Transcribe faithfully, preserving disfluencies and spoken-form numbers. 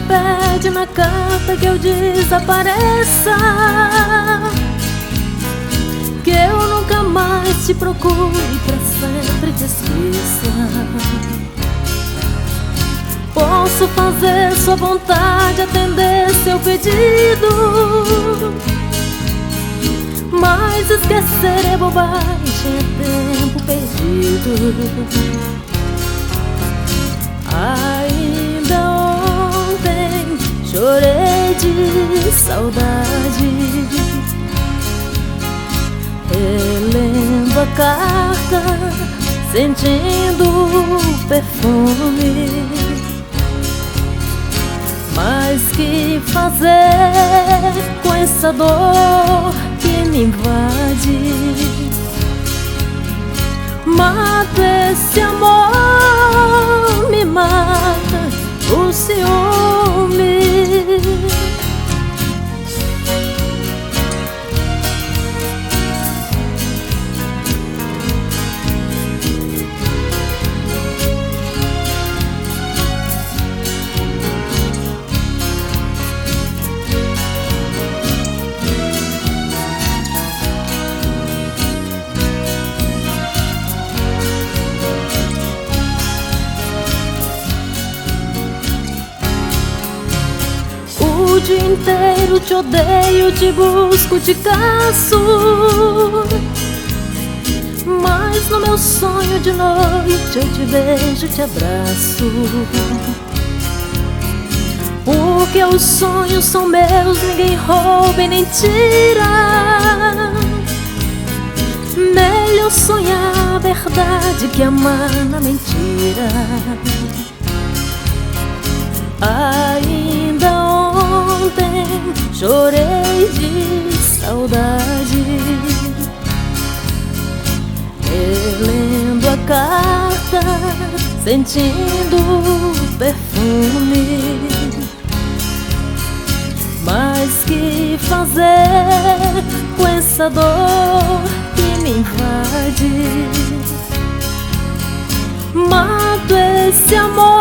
pede na carta que eu desapareça, que eu nunca mais te procure e pra sempre te esqueça. Posso fazer sua vontade, atender seu pedido, mas esquecer é bobagem, é tempo perdido. Ainda ontem chorei de saudade, relendo a carta, sentindo o perfume. Mas que fazer com essa dor que me invade? Mata esse amor, me mata o ciúme. O dia inteiro te odeio, te busco, te caço, mas no meu sonho de noite eu te beijo, te abraço. Porque os sonhos são meus, ninguém rouba e nem tira. Melhor sonhar a verdade que amar na mentira. Ainda ontem chorei de saudade, relendo a carta, sentindo o perfume. Mas que fazer com essa dor que me invade? Mato esse amor,